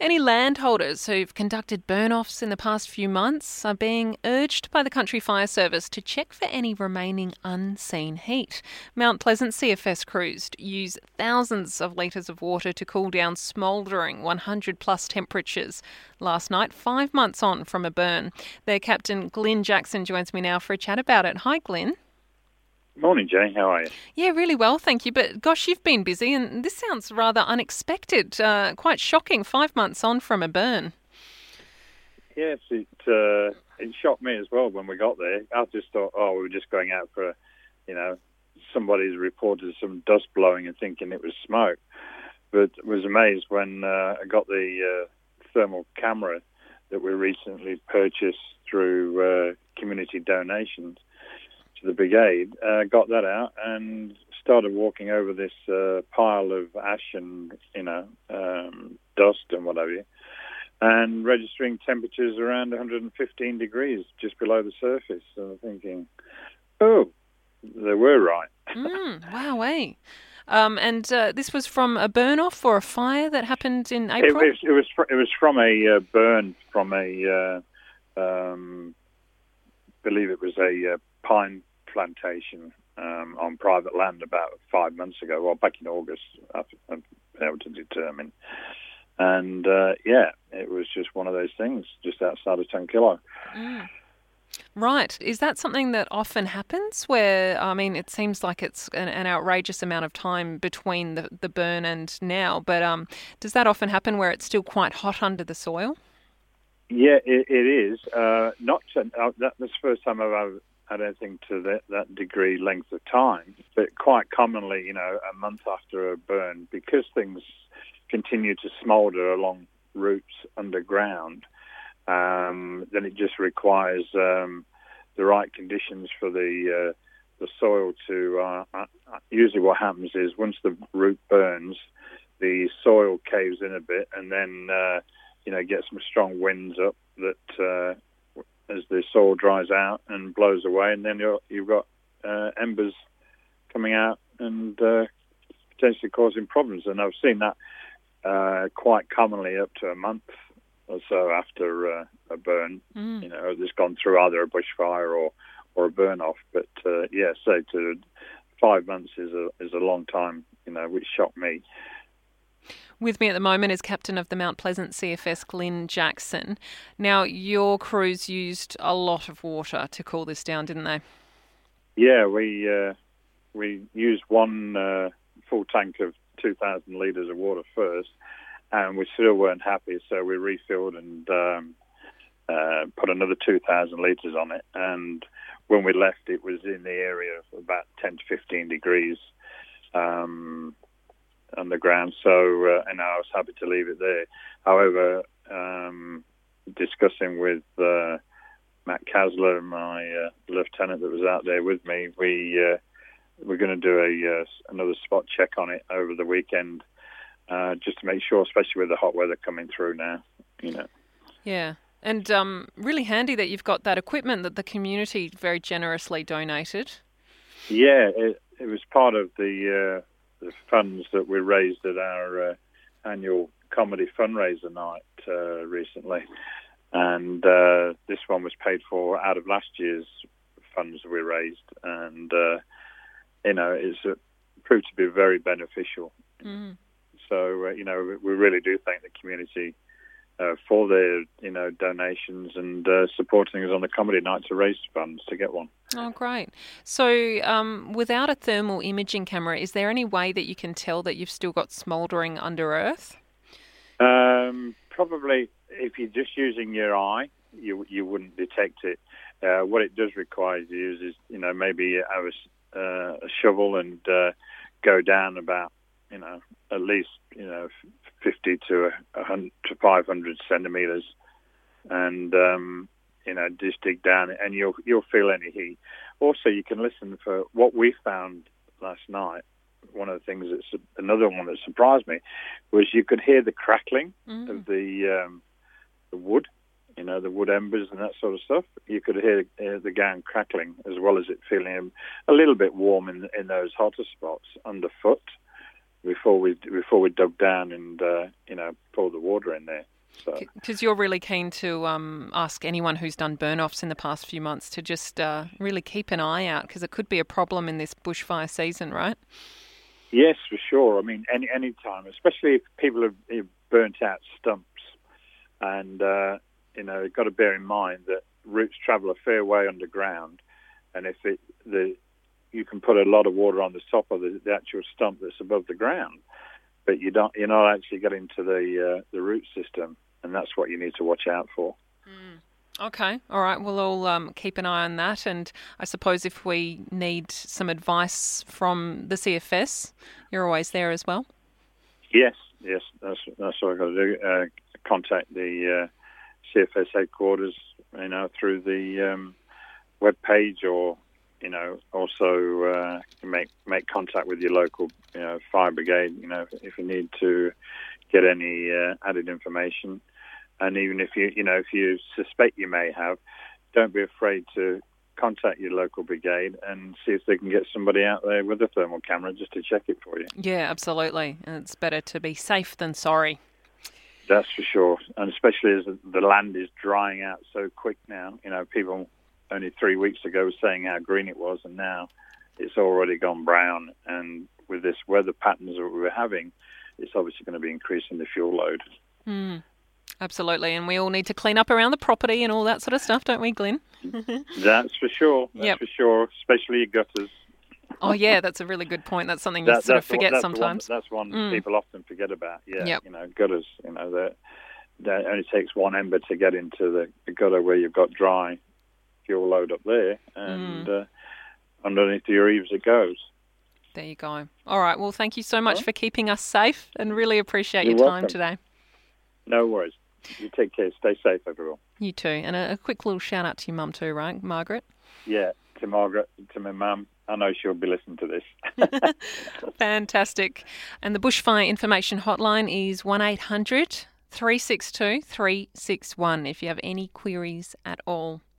Any landholders who've conducted burn-offs in the past few months are being urged by the Country Fire Service to check for any remaining unseen heat. Mount Pleasant CFS crews use thousands of litres of water to cool down smouldering 100-plus temperatures. Last night, 5 months on from a burn. Their captain, Glyn Jackson, joins me now for a chat about it. Hi, Glyn. Morning, Jane. How are you? Yeah, really well, thank you. But gosh, you've been busy and this sounds rather unexpected, quite shocking, 5 months on from a burn. Yes, it shocked me as well when we got there. I just thought, we were just going out for, somebody's reported some dust blowing and thinking it was smoke. But was amazed when I got the thermal camera that we recently purchased through community donations to the brigade, got that out and started walking over this pile of ash and, dust and whatever, and registering temperatures around 115 degrees just below the surface. So I'm thinking, they were right. Wowee. And this was from a burn-off or a fire that happened in April? It was from a burn from a, believe it was a pine plantation on private land about 5 months ago, well, back in August, I've been able to determine. And, it was just one of those things, just outside of 10 kilo. Right. Is that something that often happens where, it seems like it's an outrageous amount of time between the burn and now, but does that often happen where it's still quite hot under the soil? Yeah, it is. That's the first time I've ever had anything to that degree length of time, but quite commonly, a month after a burn, because things continue to smoulder along roots underground, then it just requires the right conditions for the soil to. Usually, what happens is once the root burns, the soil caves in a bit, and then get some strong winds up that as the soil dries out and blows away, and then you've got embers coming out and potentially causing problems. And I've seen that quite commonly up to a month or so after a burn. It's gone through either a bushfire or a burn off. But so to 5 months is a long time, which shocked me. With me at the moment is Captain of the Mount Pleasant CFS, Glyn Jackson. Now, your crews used a lot of water to cool this down, didn't they? Yeah, we used one full tank of 2,000 litres of water first, and we still weren't happy, so we refilled and put another 2,000 litres on it. And when we left, it was in the area of about 10 to 15 degrees underground, so and I was happy to leave it there. However, discussing with Matt Kasler, my lieutenant that was out there with me, we're going to do another spot check on it over the weekend, just to make sure, especially with the hot weather coming through now. Yeah, and really handy that you've got that equipment that the community very generously donated. Yeah, it was part of the funds that we raised at our annual comedy fundraiser night recently, and this one was paid for out of last year's funds we raised, and it's proved to be very beneficial. So we really do thank the community for their donations and supporting us on the comedy night to raise funds to get one. Oh, great. So without a thermal imaging camera, is there any way that you can tell that you've still got smouldering under earth? Probably if you're just using your eye, you wouldn't detect it. What it does require you to use is, maybe have a shovel and go down about, at least, 50 to 500 centimetres, and just dig down, and you'll feel any heat. Also, you can listen for what we found last night. One of the things another one that surprised me was you could hear the crackling of the wood, the wood embers and that sort of stuff. You could hear the gang crackling, as well as it feeling a little bit warm in those hotter spots underfoot before we dug down and poured the water in there. So, Because you're really keen to ask anyone who's done burn-offs in the past few months to just really keep an eye out, because it could be a problem in this bushfire season, right? yes, for sure. I mean, any time, especially if people have burnt out stumps, and you've got to bear in mind that roots travel a fair way underground, and if you can put a lot of water on the top of the actual stump that's above the ground, but you're not actually getting to the root system, and that's what you need to watch out for. Okay, all right. We'll all keep an eye on that, and I suppose if we need some advice from the CFS, you're always there as well. Yes, that's what I've got to do. Contact the CFS headquarters, through the web page, or also make contact with your local fire brigade. If you need to get any added information. And even if you suspect you may have, don't be afraid to contact your local brigade and see if they can get somebody out there with a thermal camera just to check it for you. Yeah, absolutely. And it's better to be safe than sorry. That's for sure. And especially as the land is drying out so quick now. People only 3 weeks ago were saying how green it was, and now it's already gone brown. And with this weather patterns that we're having, it's obviously going to be increasing the fuel load. Absolutely, and we all need to clean up around the property and all that sort of stuff, don't we, Glenn? That's for sure. That's for sure, especially your gutters. Oh, yeah, that's a really good point. That's something you sort of forget sometimes. That's one people often forget about. Yeah, gutters. That only takes one ember to get into the gutter where you've got dry fuel load up there, and underneath your eaves it goes. There you go. All right, well, thank you so much for keeping us safe, and really appreciate your time today. No worries. You take care. Stay safe, everyone. You too. And a quick little shout out to your mum too, right, Margaret? Yeah, to Margaret, to my mum. I know she'll be listening to this. Fantastic. And the Bushfire Information Hotline is 1800 362 361 if you have any queries at all.